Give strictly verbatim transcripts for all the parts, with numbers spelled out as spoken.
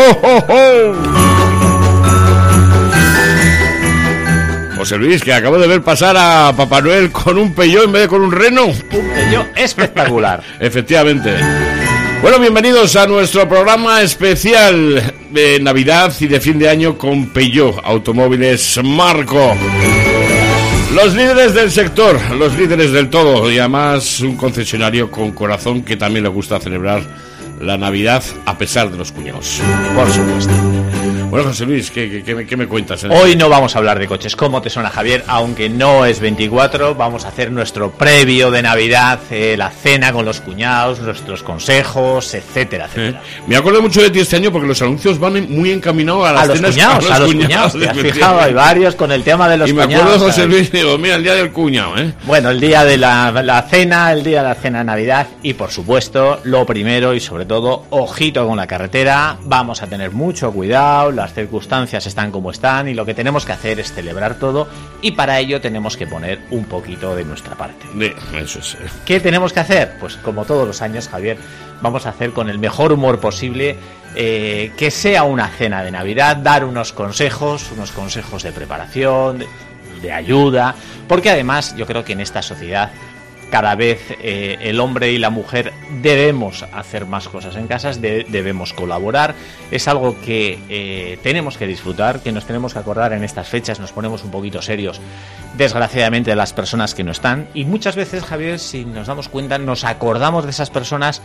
¡Oh, oh, oh! José Luis, que acabo de ver pasar a Papá Noel con un Peugeot en vez de con un Renault. Un Peugeot espectacular. Efectivamente. Bueno, bienvenidos a nuestro programa especial de Navidad y de fin de año con Peugeot Automóviles Marco. Los líderes del sector, los líderes del todo, y además un concesionario con corazón que también le gusta celebrar la Navidad a pesar de los cuñados. Por supuesto. Bueno, José Luis, ¿qué, qué, qué me cuentas? Hoy no vamos a hablar de coches. ¿Cómo te suena, Javier? Aunque no es veinticuatro, vamos a hacer nuestro previo de Navidad, eh, la cena con los cuñados, nuestros consejos, etcétera, etcétera. Eh, me acuerdo mucho de ti este año porque los anuncios van muy encaminados a las a los cenas, cuñados, a los, a los cuñados. cuñados. ¿Te has fijado? Hay varios con el tema de los y me cuñados. acuerdo de José Luis, digo, mira, el día del cuñado, ¿eh? Bueno, el día de la, la cena, el día de la cena de Navidad y, por supuesto, lo primero y sobre todo, ojito con la carretera. Vamos a tener mucho cuidado, las circunstancias están como están y lo que tenemos que hacer es celebrar todo y para ello tenemos que poner un poquito de nuestra parte. De, eso es. ¿Qué tenemos que hacer? Pues como todos los años, Javier, vamos a hacer con el mejor humor posible eh, que sea una cena de Navidad, dar unos consejos, unos consejos de preparación, de, de ayuda, porque además yo creo que en esta sociedad cada vez eh, el hombre y la mujer debemos hacer más cosas en casa, de, debemos colaborar. Es algo que eh, tenemos que disfrutar, que nos tenemos que acordar en estas fechas. Nos ponemos un poquito serios, desgraciadamente, de las personas que no están. Y muchas veces, Javier, si nos damos cuenta, nos acordamos de esas personas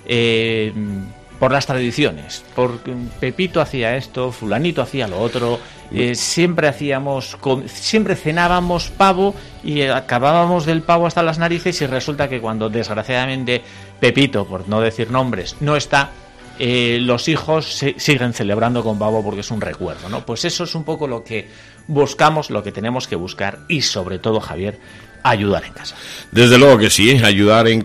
eh, por las tradiciones. Porque Pepito hacía esto, fulanito hacía lo otro. Eh, siempre hacíamos, siempre cenábamos pavo y acabábamos del pavo hasta las narices y resulta que cuando desgraciadamente Pepito, por no decir nombres, no está, eh, los hijos se, siguen celebrando con pavo porque es un recuerdo, ¿no? Pues eso es un poco lo que buscamos, lo que tenemos que buscar y sobre todo, Javier, ayudar en casa. Desde luego que sí, ayudar en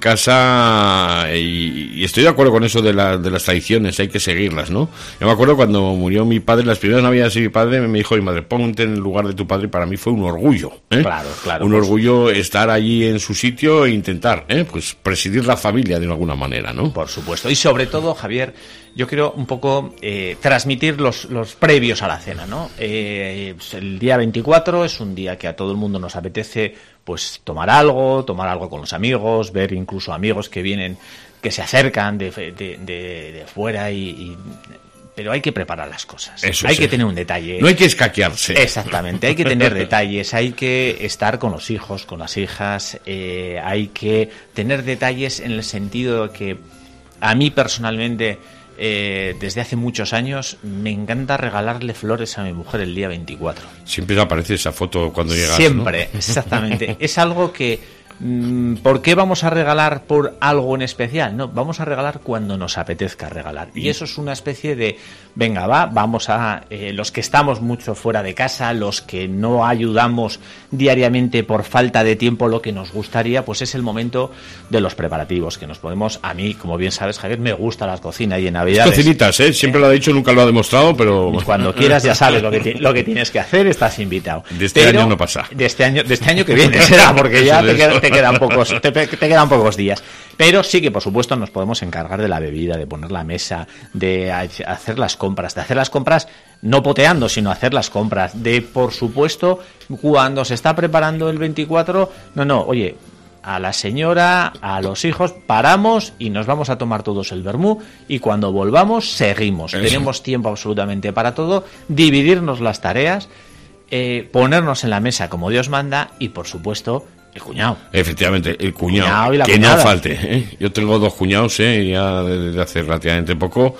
casa y, y estoy de acuerdo con eso de, la, de las tradiciones, hay que seguirlas, ¿no? Yo me acuerdo cuando murió mi padre, las primeras navidades de mi padre me dijo, mi madre, ponte en el lugar de tu padre, y para mí fue un orgullo, ¿eh? Claro, claro. Un orgullo estar allí en su sitio e intentar, ¿eh? Pues presidir la familia de alguna manera, ¿no? Por supuesto, y sobre todo, Javier, yo quiero un poco eh, transmitir los, los previos a la cena, ¿no? Eh, pues el día veinticuatro es un día que a todo el mundo nos apetece pues tomar algo, tomar algo con los amigos, ver incluso amigos que vienen, que se acercan de, de, de, de fuera y, y... Pero hay que preparar las cosas. Eso hay sí. que tener un detalle. No hay que escaquearse. Exactamente, hay que tener detalles, hay que estar con los hijos, con las hijas, eh, hay que tener detalles en el sentido de que a mí personalmente, eh, desde hace muchos años, me encanta regalarle flores a mi mujer el día veinticuatro. Siempre aparece esa foto cuando llegas, Siempre, ¿no? Exactamente. Es algo que... ¿Por qué vamos a regalar por algo en especial? No, vamos a regalar cuando nos apetezca regalar. Y eso es una especie de, venga, va, vamos a... Eh, los que estamos mucho fuera de casa, los que no ayudamos diariamente por falta de tiempo lo que nos gustaría, pues es el momento de los preparativos, que nos podemos... A mí, como bien sabes, Javier, me gusta la cocina y en Navidades... Cocinitas, ¿eh? Siempre ¿eh? Lo ha dicho, nunca lo ha demostrado, pero... Cuando quieras ya sabes lo que, ti- lo que tienes que hacer, estás invitado. De este pero año no pasa. De este año, de este año que viene será, porque ya te queda... Te quedan pocos, te, te quedan pocos días. Pero sí que, por supuesto, nos podemos encargar de la bebida, de poner la mesa, de hacer las compras, de hacer las compras no poteando, sino hacer las compras, de, por supuesto, cuando se está preparando el veinticuatro, no, no, oye, a la señora, a los hijos, paramos y nos vamos a tomar todos el vermú y cuando volvamos seguimos. Eso. Tenemos tiempo absolutamente para todo, dividirnos las tareas, eh, ponernos en la mesa como Dios manda y, por supuesto, el cuñado. Efectivamente, el cuñado. cuñado y la que cuñada. No falte, ¿eh? Yo tengo dos cuñados, ¿eh? Ya desde hace relativamente poco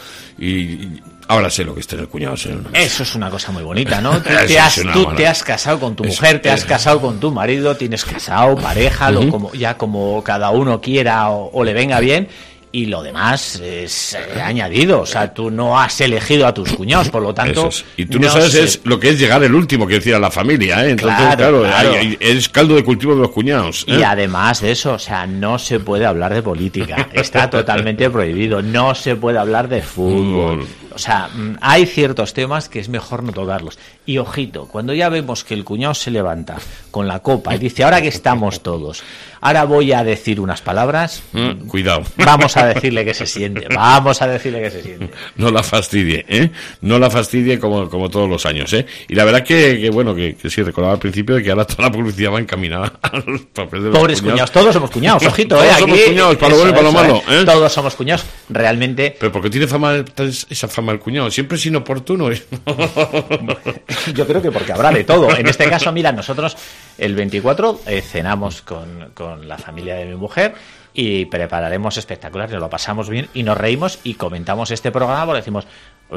y ahora sé lo que es tener cuñados, ¿eh? Eso es una cosa muy bonita, ¿no? Tú, te has, tú te has casado con tu mujer, te has casado con tu marido, tienes casado, pareja, uh-huh. lo como, ya como cada uno quiera o, o le venga bien. Y lo demás es eh, añadido, o sea, tú no has elegido a tus cuñados, por lo tanto... Es. Y tú no, no sabes sé... es lo que es llegar el último, que decir, a la familia, ¿eh? Entonces, claro, claro, claro. Hay, hay, es caldo de cultivo de los cuñados, ¿eh? Y además de eso, o sea, no se puede hablar de política, está totalmente prohibido, no se puede hablar de fútbol, mm. o sea, hay ciertos temas que es mejor no tocarlos. Y ojito, cuando ya vemos que el cuñado se levanta con la copa y dice, ahora que estamos todos, Ahora voy a decir unas palabras. Mm, cuidado. Vamos a decirle que se siente. Vamos a decirle que se siente. No la fastidie, ¿eh? No la fastidie como, como todos los años, ¿eh? Y la verdad que, que bueno, que, que sí, recordaba al principio de que ahora toda la publicidad va encaminada a los papeles de los Pobres cuñados. Todos somos cuñados, ojito, todos ¿eh? somos Aquí, cuñados, para lo bueno y para lo malo, ¿eh? Todos somos cuñados, realmente. Pero porque tiene fama, esa fama el cuñado, siempre es inoportuno. Yo creo que porque habrá de todo. En este caso, mira, nosotros el veinticuatro eh, cenamos con, con la familia de mi mujer y prepararemos espectaculares, nos lo pasamos bien y nos reímos y comentamos este programa porque decimos,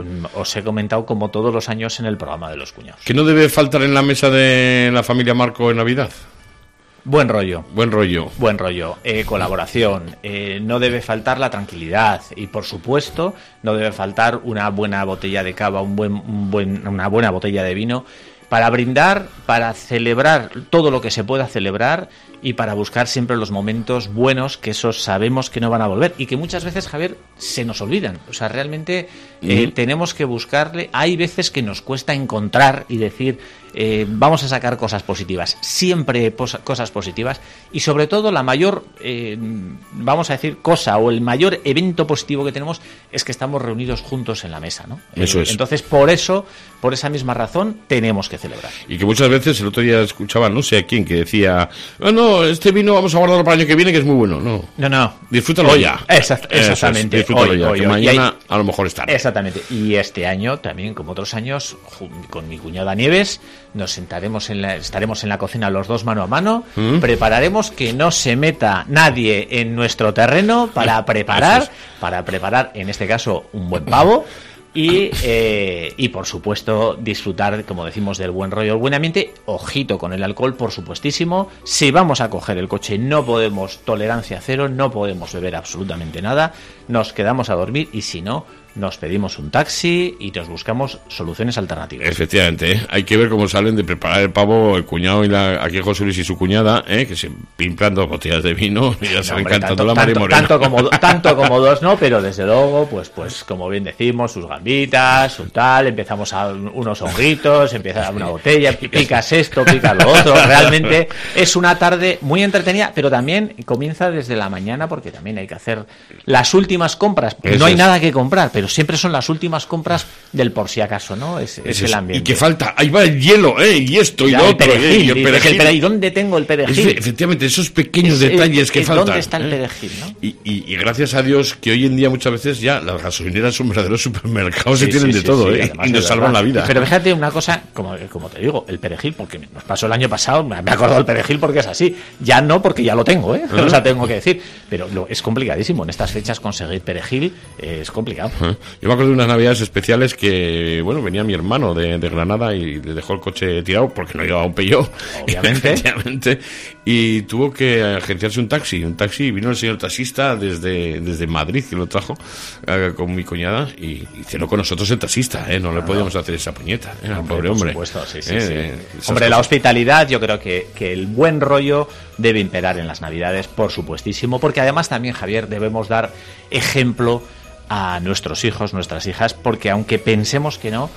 os he comentado como todos los años en el programa de los cuñados. ¿Qué no debe faltar en la mesa de la familia Marco en Navidad? Buen rollo. Buen rollo. Buen rollo. Eh, colaboración. Eh, no debe faltar la tranquilidad. Y, por supuesto, no debe faltar una buena botella de cava, un buen, un buen, una buena botella de vino para brindar, para celebrar todo lo que se pueda celebrar y para buscar siempre los momentos buenos que esos sabemos que no van a volver y que muchas veces, Javier, se nos olvidan. O sea, realmente eh, mm. tenemos que buscarle. Hay veces que nos cuesta encontrar y decir, eh, vamos a sacar cosas positivas. Siempre pos- cosas positivas y sobre todo la mayor, eh, vamos a decir, cosa o el mayor evento positivo que tenemos es que estamos reunidos juntos en la mesa, ¿no? Eso eh, es. Entonces, por eso, por esa misma razón, tenemos que celebrar. Y que muchas veces, el otro día escuchaba, no sé a quién, que decía, no, no, este vino vamos a guardarlo para el año que viene, que es muy bueno. No, no, no. Disfrútalo hoy, ya. Exact- exactamente. Es, disfrútalo hoy, ya, hoy, que hoy, mañana hay... a lo mejor es tarde. Exactamente. Y este año también, como otros años, con mi cuñada Nieves, nos sentaremos en la, estaremos en la cocina los dos mano a mano, ¿Mm? prepararemos que no se meta nadie en nuestro terreno para preparar, es. para preparar, en este caso, un buen pavo. Y, eh, y por supuesto disfrutar, como decimos, del buen rollo, el buen ambiente. Ojito con el alcohol, por supuestísimo. Si vamos a coger el coche, no podemos, tolerancia cero, no podemos beber absolutamente nada. Nos quedamos a dormir y si no, nos pedimos un taxi y nos buscamos soluciones alternativas. Efectivamente, ¿eh? Hay que ver cómo salen de preparar el pavo el cuñado y la, aquí José Luis y su cuñada, ¿eh? Que se pimplan dos botellas de vino y ya no, se van cantando la María Morena. Tanto como, tanto como dos, no, pero desde luego, pues, pues como bien decimos, sus gambitas, su tal, empezamos a unos honguitos, empieza una botella, picas esto, picas lo otro. Realmente es una tarde muy entretenida, pero también comienza desde la mañana porque también hay que hacer las últimas compras. Eso no hay es. nada que comprar, pero siempre son las últimas compras del por si acaso, ¿no? Es, es el ambiente. Y que falta, ahí va el hielo, ¿eh? Y esto y ya, lo el otro. perejil, ¿eh? Y, el perejil. El perejil. ¿Y dónde tengo el perejil? Es, efectivamente, esos pequeños es, detalles que es, faltan. ¿Dónde está el ¿eh? perejil, no? Y, y, y gracias a Dios que hoy en día muchas veces ya las gasolineras son verdaderos supermercados sí, y tienen sí, de sí, todo, sí, ¿eh? Y nos salvan la vida. Pero fíjate una cosa, como, como te digo, el perejil, porque nos pasó el año pasado, me he acordado del perejil porque es así. Ya no, porque ya lo tengo, ¿eh? Uh-huh. O sea, tengo que decir. Pero lo, es complicadísimo. En estas fechas conseguir perejil eh, es complicado. Uh-huh. Yo me acuerdo de unas navidades especiales que, bueno, venía mi hermano de, de Granada y le dejó el coche tirado porque no llevaba un Peugeot. Obviamente. Efectivamente. Y tuvo que agenciarse un taxi. Un taxi, y vino el señor taxista desde, desde Madrid, que lo trajo eh, con mi cuñada y, y cenó con nosotros el taxista, ¿eh? No, no le podíamos hacer esa puñeta, ¿eh? Al pobre hombre. Por supuesto, sí, sí, eh, sí. Hombre, cosas. La hospitalidad, yo creo que, que el buen rollo debe imperar en las Navidades, por supuestísimo, porque además también, Javier, debemos dar ejemplo a nuestros hijos, nuestras hijas, porque aunque pensemos que no,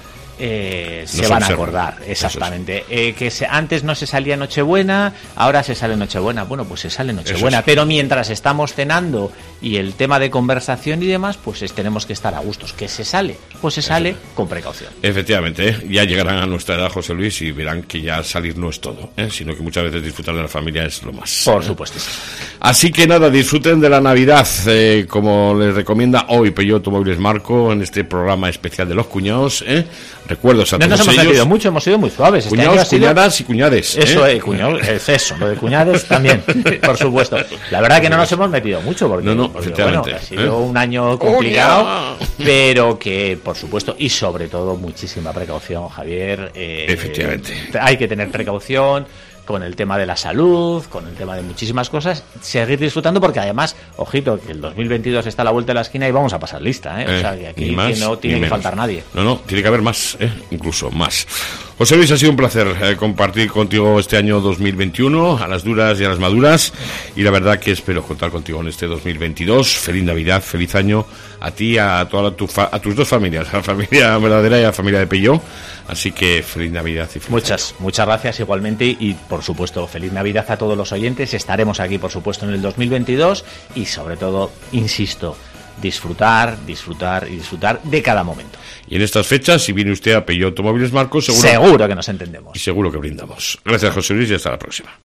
eh, se van a acordar, exactamente. Eh, que se, antes no se salía Nochebuena, ahora se sale Nochebuena. Bueno, pues se sale Nochebuena, es. Pero mientras estamos cenando y el tema de conversación y demás, pues es, tenemos que estar a gustos. ¿Que se sale? Pues se sale Eso. con precaución. Efectivamente, ¿eh? Ya llegarán a nuestra edad, José Luis, y verán que ya salir no es todo, ¿eh? Sino que muchas veces disfrutar de la familia es lo más. Por ¿eh? supuesto. Así que nada, disfruten de la Navidad, eh, como les recomienda hoy Peugeot Automóviles Marco en este programa especial de los cuñados, ¿eh? Recuerdos a no todos nos hemos ellos. metido mucho, hemos sido muy suaves. Cuñados, este año sido... cuñadas y cuñades. Eso ¿eh? es, cuñado, es eso, lo de cuñades también, por supuesto. La verdad que no nos hemos metido mucho, porque, no, no, porque bueno, ha sido ¿eh? un año complicado, oh, yeah. pero que, por supuesto, y sobre todo, muchísima precaución, Javier. Eh, Efectivamente. Eh, hay que tener precaución con el tema de la salud, con el tema de muchísimas cosas, seguir disfrutando porque además, ojito, que el dos mil veintidós está a la vuelta de la esquina y vamos a pasar lista, ¿eh? eh o sea, que aquí más, que no tiene que faltar nadie. No, no, tiene que haber más, ¿eh? Incluso más. José Luis, ha sido un placer eh, compartir contigo este año dos mil veintiuno, a las duras y a las maduras, y la verdad que espero contar contigo en este dos mil veintidós. Feliz Navidad, feliz año a ti, a toda tu fa- a tus dos familias, a la familia verdadera y a la familia de Peyo. Así que feliz Navidad y feliz Muchas, año. muchas gracias igualmente, y por supuesto feliz Navidad a todos los oyentes. Estaremos aquí por supuesto en el dos mil veintidós y sobre todo, insisto, disfrutar, disfrutar y disfrutar de cada momento. Y en estas fechas, si viene usted a Peyo Automóviles Marco, seguro, seguro que nos entendemos. y seguro que brindamos. Gracias, José Luis, y hasta la próxima.